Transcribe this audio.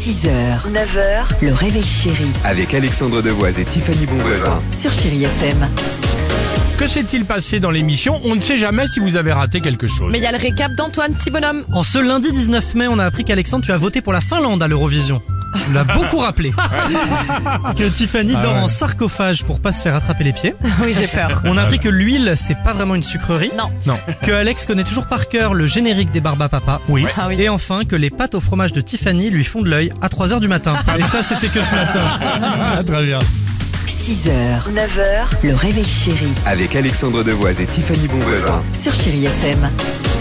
6h, 9h, le réveil chéri Avec Alexandre Devoise et Tiffany Bonvoisin. sur Chéri FM. Que s'est-il passé dans l'émission? On ne sait jamais si vous avez raté quelque chose. Mais il y a le récap d'Antoine, petit bonhomme. En ce lundi 19 mai, on a appris qu'Alexandre, tu as voté pour la Finlande à l'Eurovision. On l'a beaucoup rappelé. Que Tiffany dort en sarcophage pour pas se faire attraper les pieds. Oui, j'ai peur. On a appris que l'huile, c'est pas vraiment une sucrerie. Non. Que Alex connaît toujours par cœur le générique des Barbapapa. Oui. Ah oui. Et enfin, que les pâtes au fromage de Tiffany lui font de l'œil à 3h du matin. Et ça, c'était que ce matin. Très bien. 6h, 9h, le réveil chéri Avec Alexandre Devoise et Tiffany Bonvoisin. sur Chéri FM.